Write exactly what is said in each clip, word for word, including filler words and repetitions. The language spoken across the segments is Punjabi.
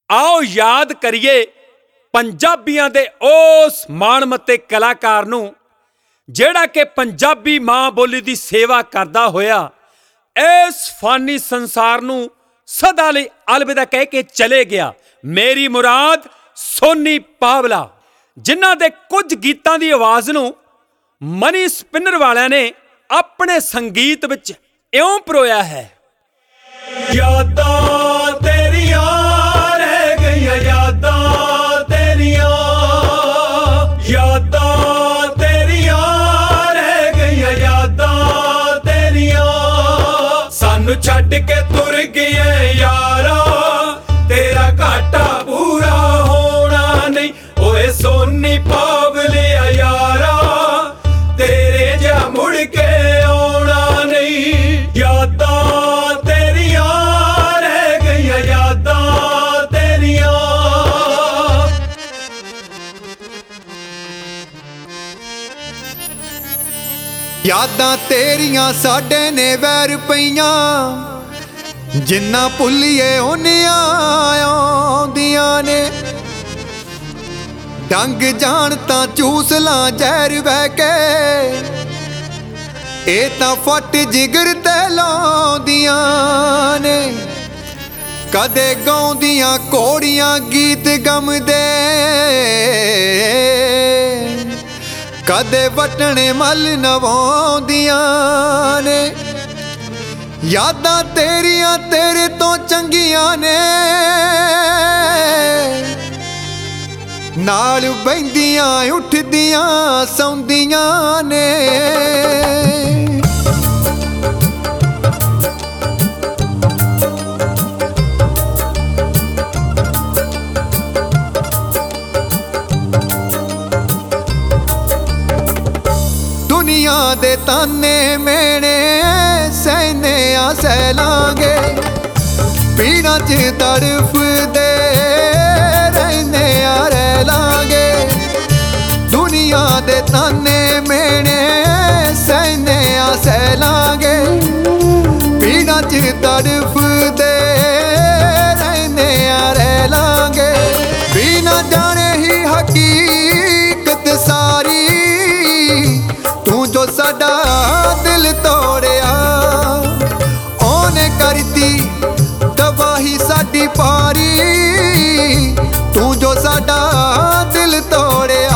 आओ याद करिए पंजाबियां दे उस माणमते कलाकार नूं जिहड़ा कि पंजाबी मां बोली दी सेवा करदा होया इस फानी संसार नूं सदा लई अलविदा कह के चले गया। मेरी मुराद सोनी पावला, जिन्हां दे कुछ गीतां दी आवाज़ नूं मनी स्पिनर वालियां ने अपने संगीत विच इउं परोया है। यादां तेरियां रह गईयां, यादां तेरियां, यादां तेरियां रह गईयां, यादां तेरियां सानू छड्ड के तुर गए यारा, तेरा घाटा पूरा होना नहीं। ओए सोनी पावलिया यारा, तेरे जा मुड़ के आना नहीं। यादां तेरियां रह गईयां, यादां तेरियां। यादां तेरियां साडे ने वैर पईयां, जिन्ना भुल्लिए उन्नियां आउंदियां ने। डंग जान तां चूस लां जहर बह के, ए तां फट जिगर ते लाउंदियां ने। कदे गाउंदियां घोड़ियां गीत गम दे, कदे वटने मल नवाउंदियां ने। यादां तेरियां तेरे तो चंगियां ने, नाल बहिंदियां उठदियां सौंदियां ने। दुनिया दे ताने मेने सहने आ सहलांगे, पीड़ा च तड़फदे रहने आ रह लांगे। दुनिया दे ताने मेने सहने आ सहलांगे, पीड़ा च तड़फदे रहने आ रह लांगे। बिना जाने ही हकीकत सारी, तू जो साडा दिल तोड़िया, ओने करती तबाही साडी पारी। तू जो साडा दिल तोड़िया,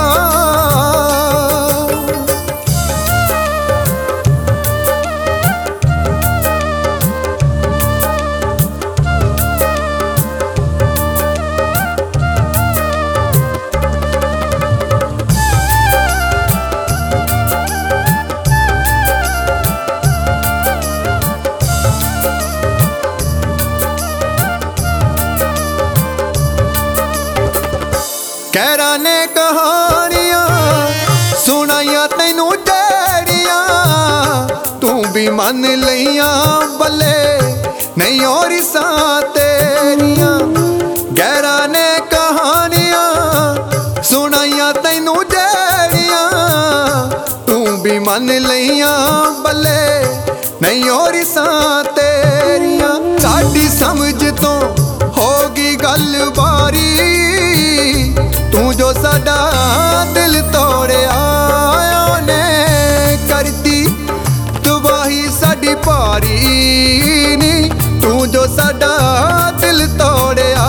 कहरा ने कहानियां सुनाइया तैनू जड़ियां, तू भी मन लिया बल्ले नहीं और सा तेरियां। गहरा ने कहानियां सुनाइया तैनू जड़ियां, तू भी मन लिया बल्ले नहीं और सा तेरियां। साडी समझ तो होगी गल बारी, तू जो साडा दिल तोड़िया, ओने करती तबाही साडी पारी नी। तू जो साडा दिल तोड़िया,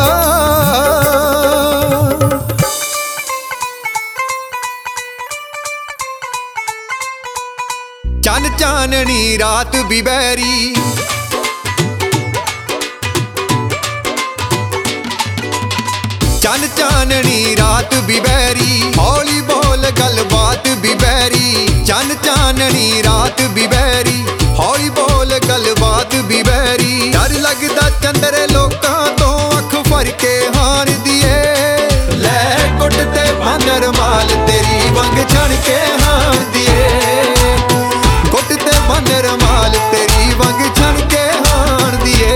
चन चाननी रात भी बैरी, चन चाननी रात भी बैरी, हौली बोल गल बात भी बैरी। चन चाननी रात भी बैरी, हौली बोल गल बात भी बैरी। डर लगदा चंदरे लोकां तो अख भर के हार दिए, लै कुट ते बांदर माल तेरी वंग छण के हार दिए। कुट ते बांदर माल तेरी वंग छण के हार दिए।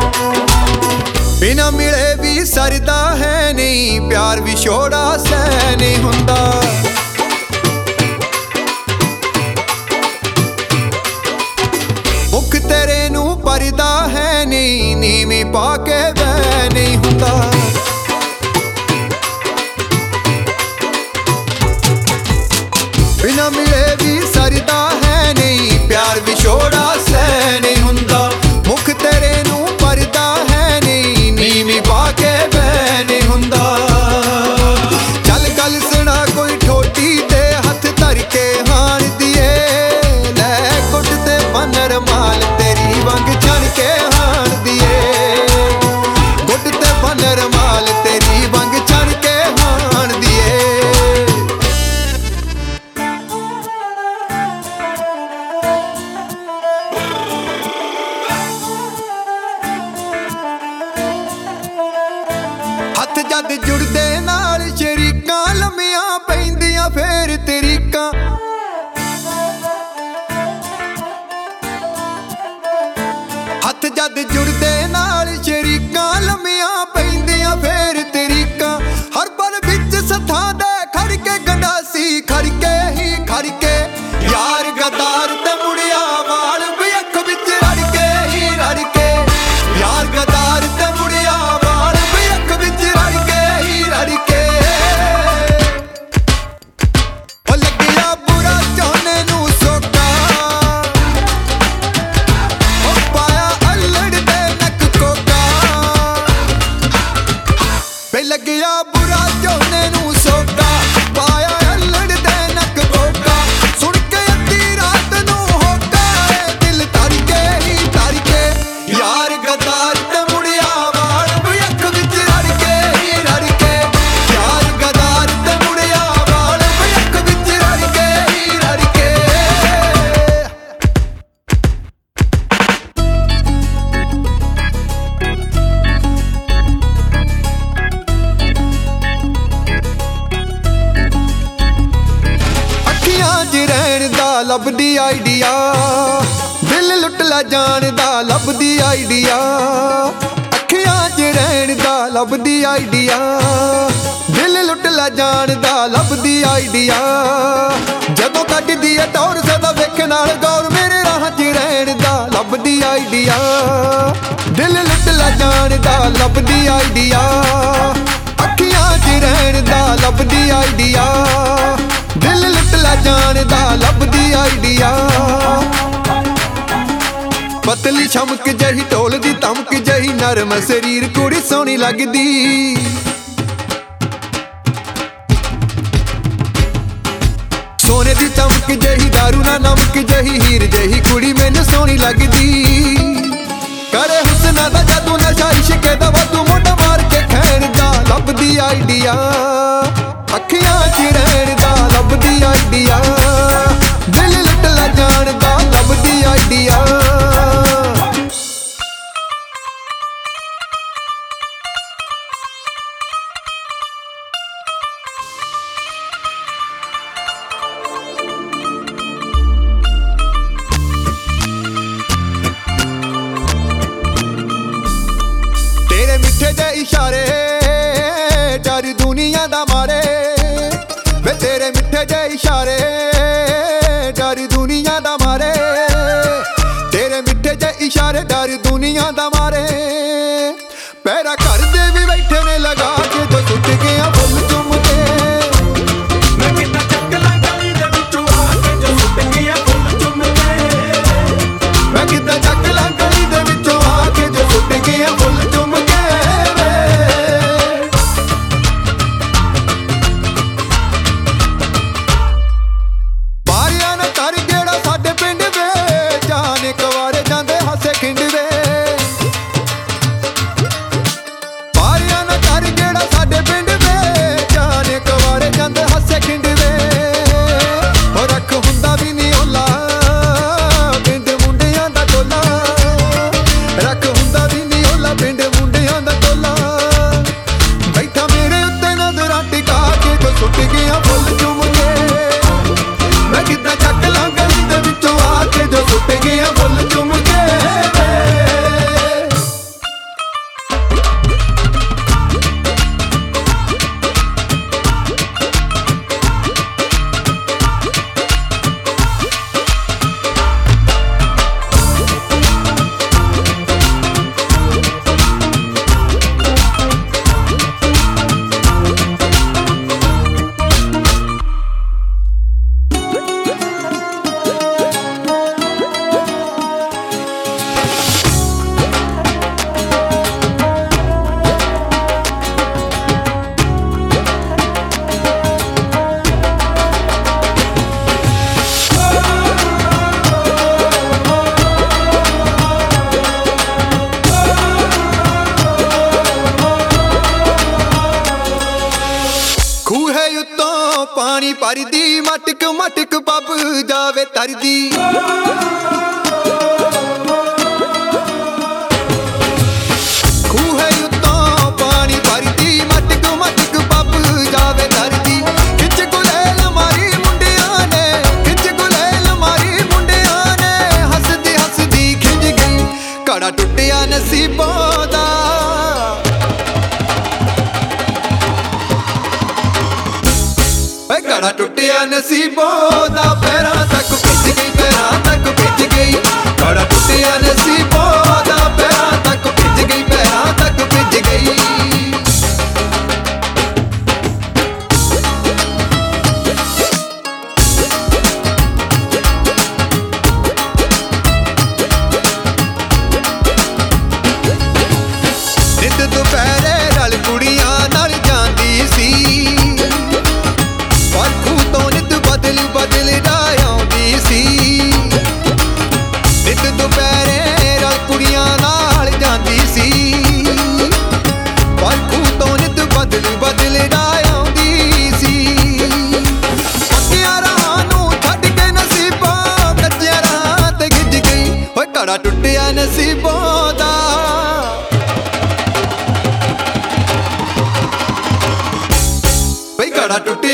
बिना मिले भी सरदा है नहीं, प्यार विछोड़ा सह ਰਹਿਣ ਦਾ ਲੱਭਦੀ ਆਈਡੀਆ, ਦਿਲ ਲੁੱਟ ਲੈ ਜਾਣ ਦਾ ਲੱਭਦੀ ਆਈਡੀਆ, ਅੱਖੀਆਂ 'ਚ ਰਹਿਣ ਦਾ ਲੱਭਦੀ ਆਈਡੀਆ, ਦਿਲ ਲੁੱਟ ਲੈ ਜਾਣ ਦਾ ਲੱਭਦੀ ਆਈਡੀਆ। ਜਦੋਂ ਕੱਢਦੀ ਏ ਟੌਰ ਸਦਾ ਵੇਖਣ ਨਾਲ ਗੌਰ, ਮੇਰੇ ਰਾਹਾਂ 'ਚ ਰਹਿਣ ਦਾ ਲੱਭਦੀ ਆਈਡੀਆ, ਦਿਲ ਲੁੱਟ ਲੈ ਜਾਣ ਦਾ ਲੱਭਦੀ ਆਈਡੀਆ, ਅੱਖੀਆਂ 'ਚ ਰਹਿਣ ਦਾ ਲੱਭਦੀ ਆਈਡੀਆ, ਦਿਲ ਲੁੱਟ ਲੈ ਜਾਣ ਦਾ ਲੱਭਦੀ ਆਈਡੀਆ। ਪਤਲੀ ਛਮਕ ਜਹੀ ਢੋਲਦੀ ਧਮਕ ਜਹੀ, ਨਰਮ ਸਰੀਰ ਕੁੜੀ ਸੋਹਣੀ ਲੱਗਦੀ, ਸੋਨੇ ਦੀ ਚਮਕ ਜਹੀ ਦਾਰੂ ਨਾ ਨਮਕ ਜਹੀ, ਹੀਰ ਜਹੀ ਕੁੜੀ ਮੈਨੂੰ ਸੋਹਣੀ ਲੱਗਦੀ। ਕਰੇ ਹੁਸਨਾ ਦਾ ਜਾਦੂ ਨਸ਼ਾ ਇਸ਼ਕੇ ਦਾ ਵਾਧੂ, ਮੋਢਾ ਮਾਰ ਕੇ ਖੈਣ ਦਾ ਲੱਭਦੀ ਆਈਡੀਆ, ਅੱਖੀਆਂ 'ਚ ਰਹਿਣ ਦਾ ਲੱਭਦੀ ਆਈਡੀਆ, ਦਿਲ ਲੁੱਟ ਲੈ ਜਾਣ ਦਾ ਲੱਭਦੀ ਆਈਡੀਆ। ਤੇਰੇ ਮਿੱਠੇ ਜਿਹੇ ਇਸ਼ਾਰੇ ਡਰ ਦੁਨੀਆ ਦਾ ਮਾਰੇ, ਵੇ ਤੇਰੇ ਮਿੱਠੇ ਜਿਹੇ ਇਸ਼ਾਰੇ ਡਰ ਦੁਨੀਆ ਦਾ ਮਾਰੇ, ਤੇਰੇ ਮਿੱਠੇ ਜਿਹੇ ਇਸ਼ਾਰੇ ਡਰ ਦੁਨੀਆ ਦਾ ਮਾਰੇ। ਪੈਰਾ ਘਰ ਦੇ ਵੀ ਬੈਠੇ ਨੇ ਲਗਾ ਕੇ, ਜੋ ਸੁੱਟ ਗਿਆ ਫੁੱਲ ਚੁੰਮ ਕੇ, ਮੈਂ ਕਿੱਦਾਂ ਚੱਕ ਲਾਂ ਗਲੀ ਦੇ ਵਿੱਚੋਂ ਆ ਕੇ, ਜੋ ਸੁੱਟ ਗਿਆ ਫੁੱਲ ਚੁੰਮ ਕੇ, ਮੈਂ ਕਿੱਦਾਂ ਚੱਕ ਲਾਂ ਗਲੀ ਦੇ ਵਿੱਚੋਂ ਆ ਕੇ, ਜੋ ਸੁੱਟ ਗਿਆ ਫੁੱਲ ਚੁੰਮ ਕੇ। ਬਾਰੀਆਂ ਨਾ ਕਰ ਜਿਹੜਾ ਸਾਡੇ ਪਿੰਡ ਵੇ, ਜਾਣੇ ਕੁਆਰੇ ਜਾਂਦੇ ਹਾਸੇ ਖਿੰਡ ਵੇ, ਬਾਰੀਆਂ ਨਾ ਕਰ ਜਿਹੜਾ ਸਾਡੇ ਪਿੰਡ ਵੇ, ਜਾਣੇ ਕੁਆਰੇ ਜਾਂਦੇ ਹਾਸੇ ਖਿੰਡ ਵੇ। ਹੋ ਰੱਖ ਹੁੰਦਾ ਵੀ ਨਹੀਂ ਓਲਾ ਪਿੰਡ ਮੁੰਡਿਆਂ ਦਾ ਟੋਲਾ, ਰੱਖ ਹੁੰਦਾ ਵੀ ਨਹੀਂ ਓਲਾ ਪਿੰਡ ਮੁੰਡਿਆਂ ਦਾ ਟੋਲਾ, ਬੈਠਾ ਮੇਰੇ ਉੱਤੇ ਨਜ਼ਰਾਂ ਟਿਕਾ ਕੇ, ਜੋ ਸੁੱਟ ਗਿਆ ਫੁੱਲ ਚੁੰਮ ਕੇ, ਮੈਂ ਕਿੱਦਾਂ ਚੱਕ ਲਾਂ ਗਲੀ ਦੇ ਵਿੱਚੋਂ ਆ ਕੇ, ਜੋ ਸੁੱਟ ਗਿਆ ਫੁੱਲ ਚੁੰਮ ਕੇ। ਖੂਹੇ ਉੱਤੋਂ ਪਾਣੀ ਭਰਦੀ, ਮਟਕ ਮਟਕ ਬੱਬ ਜਾਵੇ ਤਰਦੀ, ਖੂਹੇ ਉੱਤੋਂ ਪਾਣੀ ਭਰਦੀ, ਮਟਕ ਮਟਕ ਬੱਬ ਜਾਵੇ ਤਰਦੀ। ਖਿੱਚ ਗੁਲੇਲ ਮਾਰੀ ਮੁੰਡਿਆਂ ਨੇ, ਖਿੱਚ ਗੁਲੇਲ ਮਾਰੀ ਮੁੰਡਿਆਂ ਨੇ, ਹੱਸਦੀ ਹੱਸਦੀ ਖਿੰਝ ਗਈ, ਘੜਾ ਟੁੱਟਿਆ ਨਸੀਬਾਂ ਦਾ, ਘੜਾ ਟੁੱਟਿਆ ਨਸੀਬੋਂ ਦਾ, ਪੈਰਾਂ ਤੱਕ ਭਿੱਜ ਗਈ, ਪੈਰਾਂ ਤੱਕ ਭਿੱਜ ਗਈ, ਘੜਾ ਟੁੱਟਿਆ ਨਸੀਬੋਂ ਦਾ, ਪੈਰਾਂ ਤੱਕ ਭਿੱਜ ਗਈ, ਪੈਰਾਂ ਤੱਕ ਭਿੱਜ ਗਈ। ਨਿੱਤ ਦੁਪਹਿਰੇ ਰਲ ਕੁੜੀਆਂ ਨਾਲ ਜਾਂਦੀ ਸੀ, ਪਰ ਖੂਹ ਤੋਂ ਨਿੱਤ ਬਦਲ ਬਦਲ ਦਾ ਆਉਂਦੀ ਸੀ। ਨਿੱਤ ਦੁਪਹਿਰੇ ਰਲ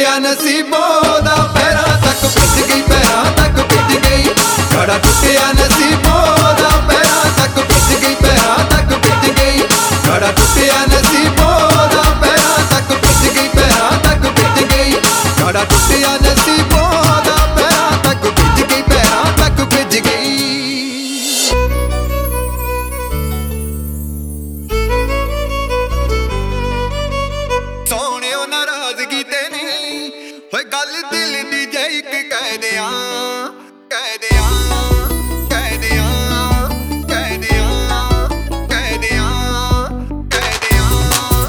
ਟੁੱਟਿਆ ਨਸੀਬੋਂ ਦਾ ਪੈਰਾਂ ਤੱਕ ਭਿੱਜ ਗਈ, ਪੈਰਾਂ ਤੱਕ ਭਿੱਜ ਗਈ। ਘੜਾ ਟੁੱਟਿਆ ਨਸੀਬੋਂ ਦਾ ਪੈਰਾਂ ਤੱਕ ਭਿੱਜ ਗਈ, ਪੈਰਾਂ ਤੱਕ ਭਿੱਜ ਗਈ। ਘੜਾ ਟੁੱਟਿਆ ਨਸੀਬੋਂ ਦਾ ਪੈਰਾਂ ਤੱਕ ਭਿੱਜ ਗਈ, ਪੈਰਾਂ ਤੱਕ ਭਿੱਜ ਗਈ। ਘੜਾ ਟੁੱਟਿਆ ਨਸੀਬੋਂ ਦਾ ਪੈਰਾਂ ਤੱਕ ਭਿੱਜ ਗਈ, ਪੈਰਾਂ ਤੱਕ ਭਿੱਜ ਗਈ। ਸੋਹਣਿਓ ਨਾਰਾਜ਼ਗੀ ਤੇ ਨਹੀਂ ਹੋਏ ਗੱਲ ਦਿਲ ਦੀ ਜੇ ਇੱਕ ਕਹਿ ਦਿਆਂ, ਕਹਿ ਦਿਆਂ, ਕਹਿ ਦਿਆਂ, ਕਹਿ ਦਿਆਂ, ਕਹਿ ਦਿਆਂ, ਕਹਿ ਦਿਆਂ।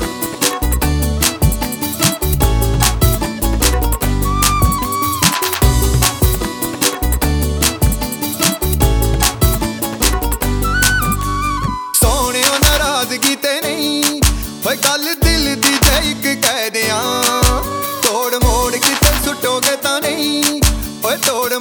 ਸੋਹਣਿਓ ਨਾਰਾਜ਼ਗੀ ਤੇ ਨਹੀਂ ਹੋਏ ਗੱਲ ਦਿਲ ਦੀ ਜੇ ਇੱਕ ਕਹਿ ਦਿਆਂ। ਤੋੜ ਮੋੜ ਕਿਤੇ ਸੁੱਟੋਗੇ ਤਾਂ ਨਹੀਂ ਓਏ ਤੋੜ